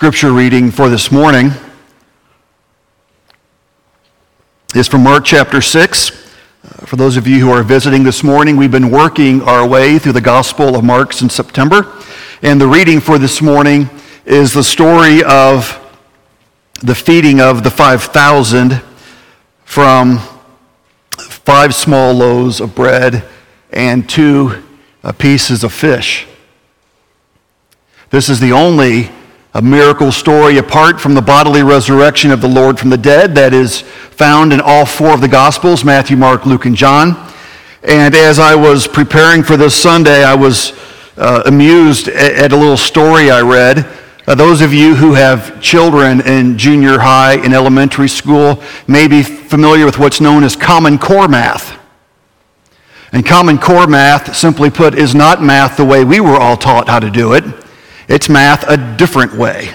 Scripture reading for this morning is from Mark chapter 6. For those of you who are visiting this morning, we've been working our way through the Gospel of Mark since September. And the reading for this morning is the story of the feeding of the 5,000 from 5 small loaves of bread and 2 pieces of fish. This is the only miracle story apart from the bodily resurrection of the Lord from the dead that is found in all 4 of the Gospels, Matthew, Mark, Luke, and John. And as I was preparing for this Sunday, I was amused at a little story I read. Those of you who have children in junior high and elementary school may be familiar with what's known as Common Core math. And Common Core math, simply put, is not math the way we were all taught how to do it. It's math a different way.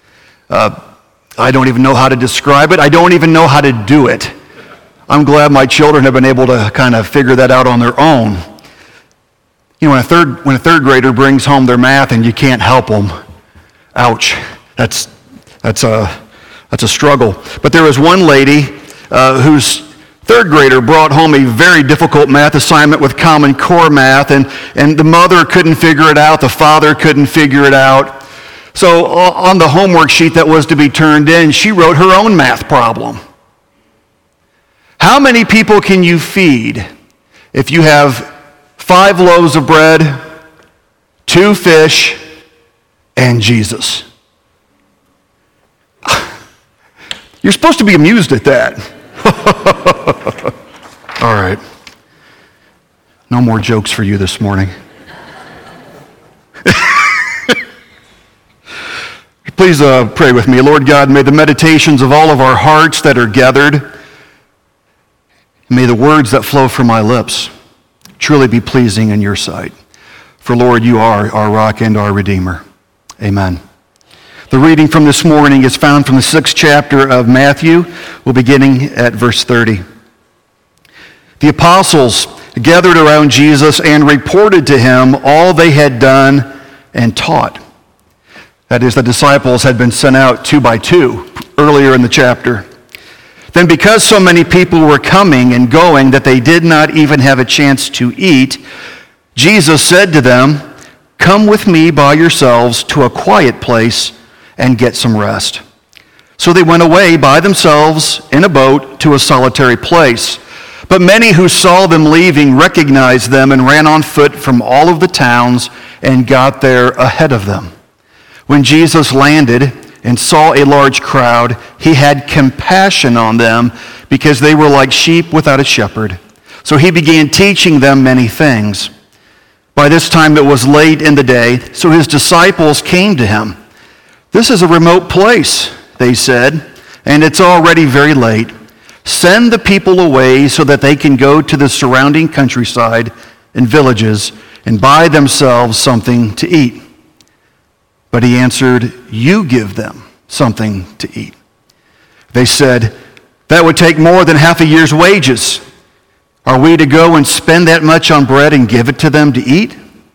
I don't even know how to describe it. I don't even know how to do it. I'm glad my children have been able to kind of figure that out on their own. You know, when a third grader brings home their math and you can't help them, ouch, that's a struggle. But there was one lady whose third grader brought home a very difficult math assignment with Common Core math, and the mother couldn't figure it out, the father couldn't figure it out. So on the homework sheet that was to be turned in, she wrote her own math problem. How many people can you feed if you have 5 loaves of bread, 2 fish, and Jesus? You're supposed to be amused at that. All right. No more jokes for you this morning. Please pray with me. Lord God, may the meditations of all of our hearts that are gathered, may the words that flow from my lips truly be pleasing in your sight. For Lord, you are our rock and our Redeemer. Amen. The reading from this morning is found from the 6th chapter of Matthew. We'll be beginning at verse 30. The apostles gathered around Jesus and reported to him all they had done and taught. That is, the disciples had been sent out 2 by 2 earlier in the chapter. Then because so many people were coming and going that they did not even have a chance to eat, Jesus said to them, "Come with me by yourselves to a quiet place and get some rest." So they went away by themselves in a boat to a solitary place. But many who saw them leaving recognized them and ran on foot from all of the towns and got there ahead of them. When Jesus landed and saw a large crowd, he had compassion on them because they were like sheep without a shepherd. So he began teaching them many things. By this time it was late in the day, so his disciples came to him. "This is a remote place," they said, "and it's already very late. Send the people away so that they can go to the surrounding countryside and villages and buy themselves something to eat." But he answered, "You give them something to eat." They said, "That would take more than half a year's wages. Are we to go and spend that much on bread and give it to them to eat?"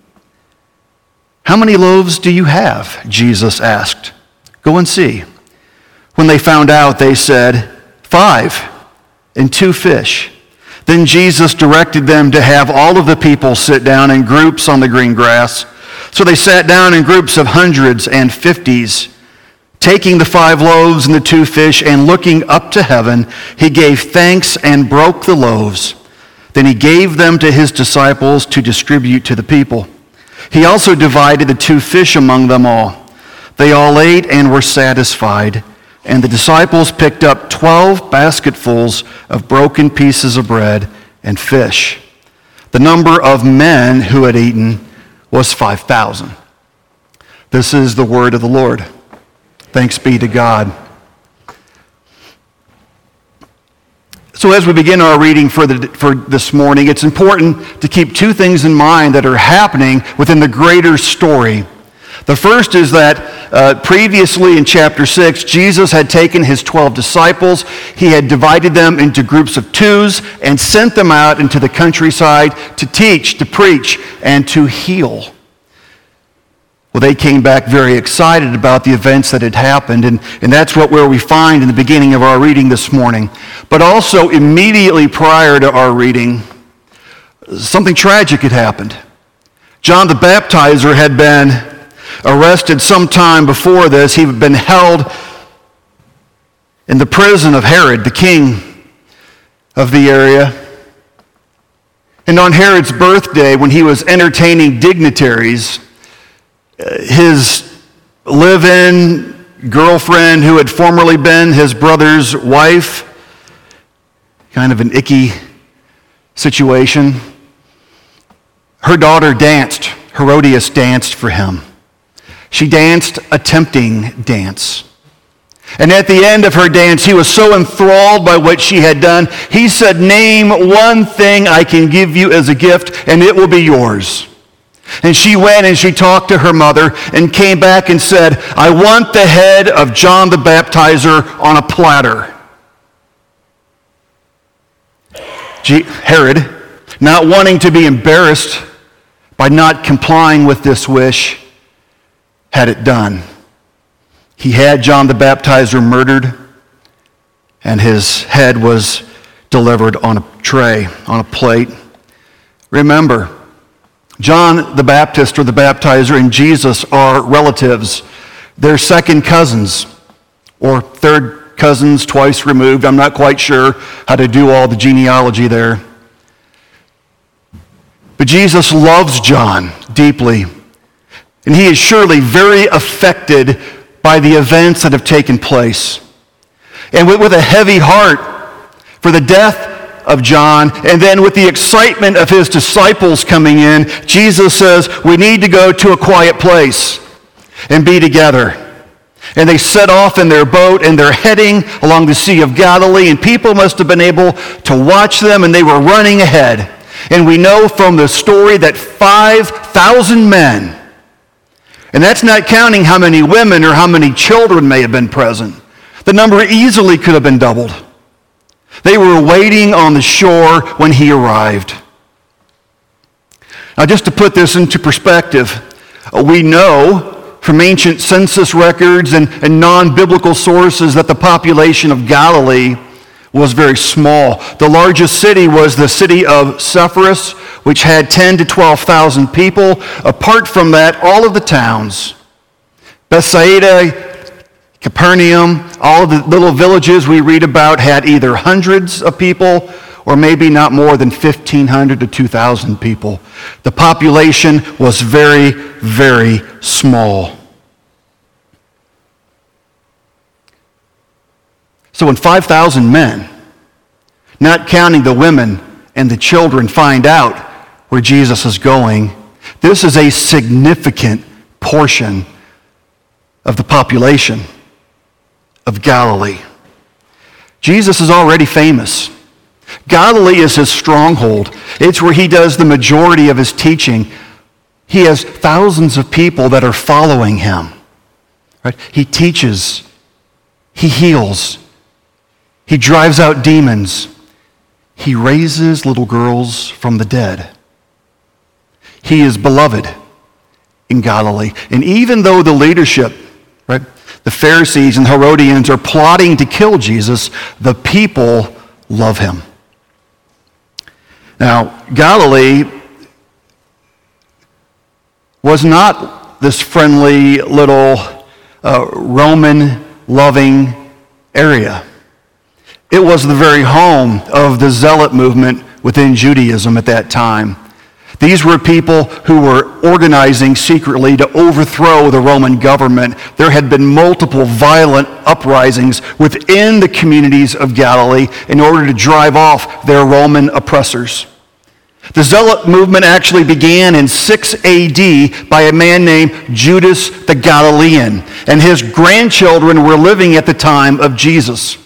"How many loaves do you have?" Jesus asked. "Go and see." When they found out, they said, 5 and 2 fish. Then Jesus directed them to have all of the people sit down in groups on the green grass. So they sat down in groups of hundreds and 50s. Taking the 5 loaves and the 2 fish and looking up to heaven, he gave thanks and broke the loaves. Then he gave them to his disciples to distribute to the people. He also divided the 2 fish among them all. They all ate and were satisfied, and the disciples picked up 12 basketfuls of broken pieces of bread and fish. The number of men who had eaten was 5,000. This is the word of the Lord. Thanks be to God. So as we begin our reading for this morning, it's important to keep 2 things in mind that are happening within the greater story. The first is that previously in chapter 6, Jesus had taken his 12 disciples. He had divided them into groups of 2s and sent them out into the countryside to teach, to preach, and to heal. Well, they came back very excited about the events that had happened, and that's where we find in the beginning of our reading this morning. But also immediately prior to our reading, something tragic had happened. John the Baptizer had been arrested sometime before this. He had been held in the prison of Herod, the king of the area. And on Herod's birthday, when he was entertaining dignitaries, his live-in girlfriend, who had formerly been his brother's wife, kind of an icky situation, her daughter danced. Herodias danced for him. She danced a tempting dance. And at the end of her dance, he was so enthralled by what she had done, he said, "Name one thing I can give you as a gift, and it will be yours." And she went and she talked to her mother and came back and said, "I want the head of John the Baptizer on a platter." Herod, not wanting to be embarrassed by not complying with this wish, had it done. He had John the Baptizer murdered, and his head was delivered on a tray, on a plate. Remember, John the Baptist, or the Baptizer, and Jesus are relatives. They're second cousins, or third cousins twice removed. I'm not quite sure how to do all the genealogy there. But Jesus loves John deeply, and he is surely very affected by the events that have taken place. And with a heavy heart for the death of John, and then with the excitement of his disciples coming in, Jesus says, "We need to go to a quiet place and be together." And they set off in their boat, and they're heading along the Sea of Galilee, and people must have been able to watch them, and they were running ahead. And we know from the story that 5,000 men, and that's not counting how many women or how many children may have been present. The number easily could have been doubled. They were waiting on the shore when he arrived. Now, just to put this into perspective, we know from ancient census records and non-biblical sources that the population of Galilee was very small. The largest city was the city of Sepphoris, which had 10 to 12,000 people. Apart from that, all of the towns, Bethsaida, Capernaum, all of the little villages we read about had either hundreds of people or maybe not more than 1,500 to 2,000 people. The population was very, very small. So when 5,000 men, not counting the women and the children, find out where Jesus is going, this is a significant portion of the population of Galilee. Jesus is already famous. Galilee is his stronghold. It's where he does the majority of his teaching. He has thousands of people that are following him. Right? He teaches. He heals. He drives out demons. He raises little girls from the dead. He is beloved in Galilee. And even though the leadership, right, the Pharisees and Herodians are plotting to kill Jesus, the people love him. Now, Galilee was not this friendly little Roman-loving area. It was the very home of the Zealot movement within Judaism at that time. These were people who were organizing secretly to overthrow the Roman government. There had been multiple violent uprisings within the communities of Galilee in order to drive off their Roman oppressors. The Zealot movement actually began in 6 AD by a man named Judas the Galilean, and his grandchildren were living at the time of Jesus.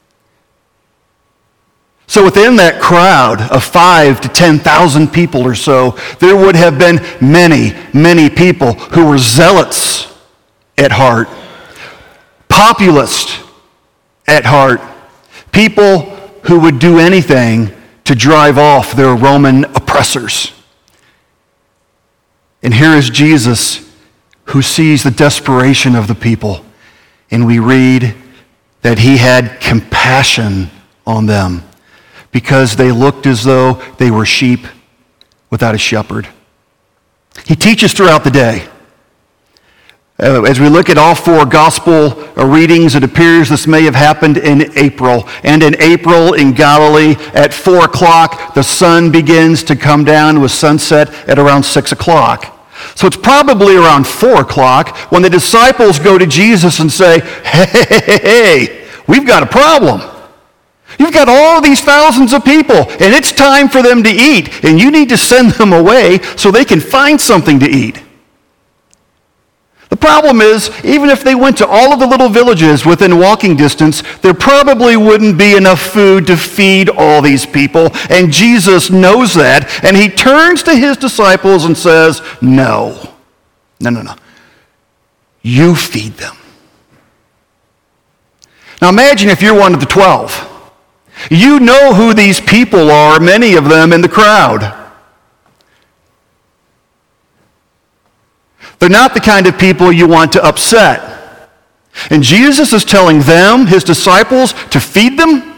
So within that crowd of 5,000 to 10,000 people or so, there would have been many, many people who were zealots at heart, populist at heart, people who would do anything to drive off their Roman oppressors. And here is Jesus who sees the desperation of the people. And we read that he had compassion on them because they looked as though they were sheep without a shepherd. He teaches throughout the day. As we look at all four gospel readings, it appears this may have happened in April. And in April in Galilee at 4 o'clock, the sun begins to come down with sunset at around 6 o'clock. So it's probably around 4 o'clock when the disciples go to Jesus and say, hey, we've got a problem. You've got all these thousands of people, and it's time for them to eat, and you need to send them away so they can find something to eat. The problem is, even if they went to all of the little villages within walking distance, there probably wouldn't be enough food to feed all these people, and Jesus knows that, and he turns to his disciples and says, no. You feed them. Now imagine if you're one of the 12. You know who these people are, many of them in the crowd. They're not the kind of people you want to upset. And Jesus is telling them, his disciples, to feed them.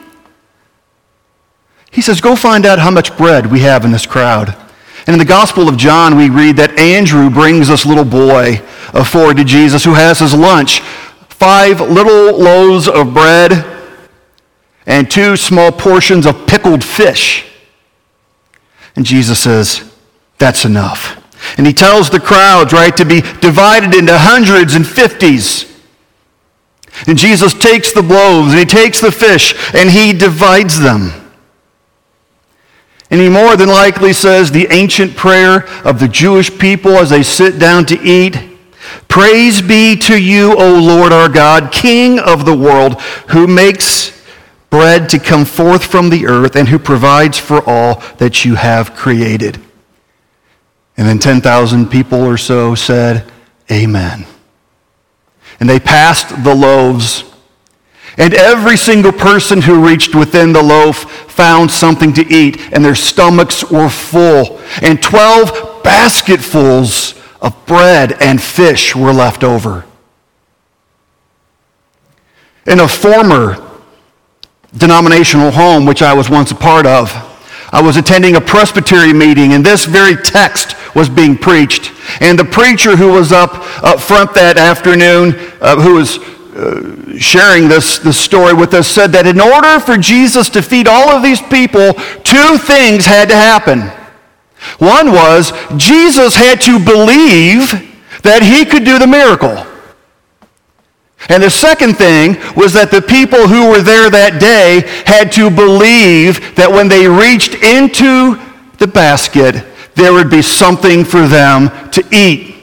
He says, go find out how much bread we have in this crowd. And in the Gospel of John, we read that Andrew brings this little boy forward to Jesus who has his lunch. 5 little loaves of bread and 2 small portions of pickled fish. And Jesus says, that's enough. And he tells the crowds, right, to be divided into hundreds and 50s. And Jesus takes the loaves and he takes the fish and he divides them. And he more than likely says the ancient prayer of the Jewish people as they sit down to eat. Praise be to you, O Lord our God, King of the world, who makes bread to come forth from the earth and who provides for all that you have created. And then 10,000 people or so said, amen. And they passed the loaves. And every single person who reached within the loaf found something to eat, and their stomachs were full. And 12 basketfuls of bread and fish were left over. In a former denominational home, which I was once a part of, I was attending a presbytery meeting, and this very text was being preached. And the preacher who was up front that afternoon, who was sharing this story with us, said that in order for Jesus to feed all of these people, 2 things had to happen. One was Jesus had to believe that he could do the miracle. And the second thing was that the people who were there that day had to believe that when they reached into the basket, there would be something for them to eat.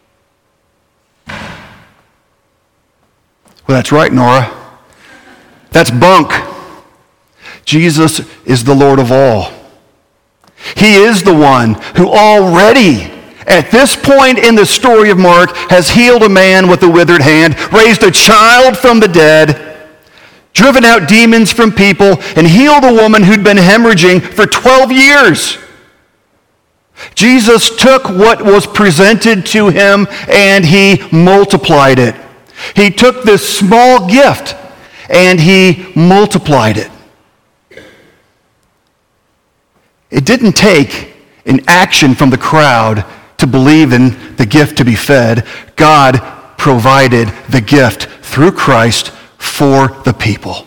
Well, that's right, Nora. That's bunk. Jesus is the Lord of all. He is the one who already, at this point in the story of Mark, has healed a man with a withered hand, raised a child from the dead, driven out demons from people, and healed a woman who'd been hemorrhaging for 12 years. Jesus took what was presented to him and he multiplied it. He took this small gift and he multiplied it. It didn't take an action from the crowd to believe in the gift to be fed. God provided the gift through Christ for the people.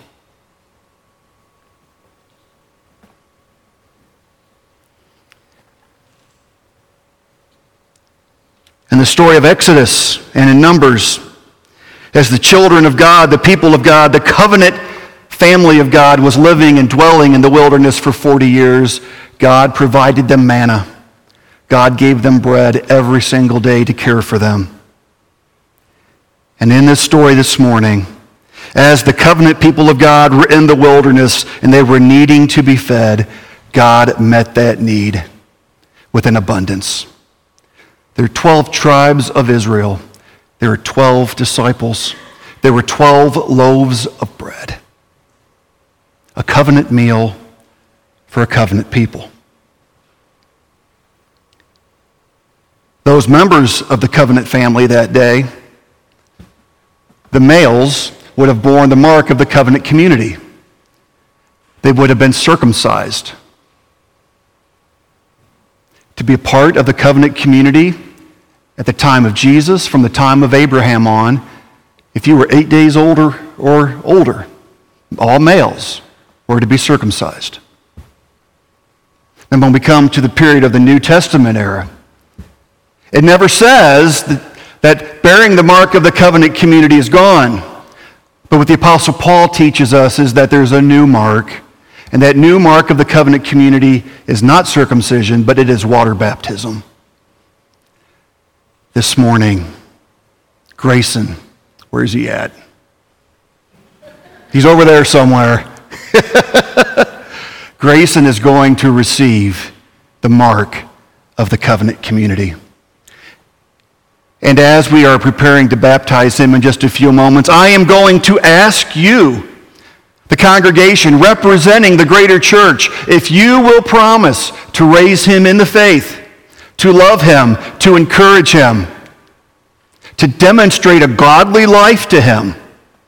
In the story of Exodus and in Numbers, as the children of God, the people of God, the covenant family of God was living and dwelling in the wilderness for 40 years, God provided them manna. God gave them bread every single day to care for them. And in this story this morning, as the covenant people of God were in the wilderness and they were needing to be fed, God met that need with an abundance. There are 12 tribes of Israel. There are 12 disciples. There were 12 loaves of bread. A covenant meal for a covenant people. Those members of the covenant family that day, the males, would have borne the mark of the covenant community. They would have been circumcised. To be a part of the covenant community at the time of Jesus, from the time of Abraham on, if you were 8 days older or older, all males were to be circumcised. And when we come to the period of the New Testament era, it never says that bearing the mark of the covenant community is gone. But what the Apostle Paul teaches us is that there's a new mark, and that new mark of the covenant community is not circumcision, but it is water baptism. This morning, Grayson, where's he at? He's over there somewhere. Grayson is going to receive the mark of the covenant community. And as we are preparing to baptize him in just a few moments, I am going to ask you, the congregation representing the greater church, if you will promise to raise him in the faith, to love him, to encourage him, to demonstrate a godly life to him.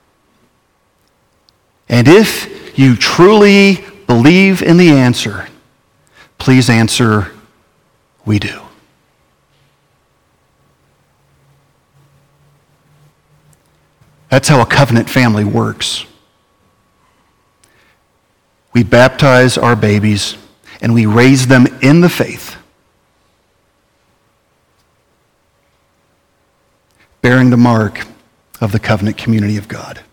And if you truly believe in the answer, please answer, we do. That's how a covenant family works. We baptize our babies and we raise them in the faith, bearing the mark of the covenant community of God.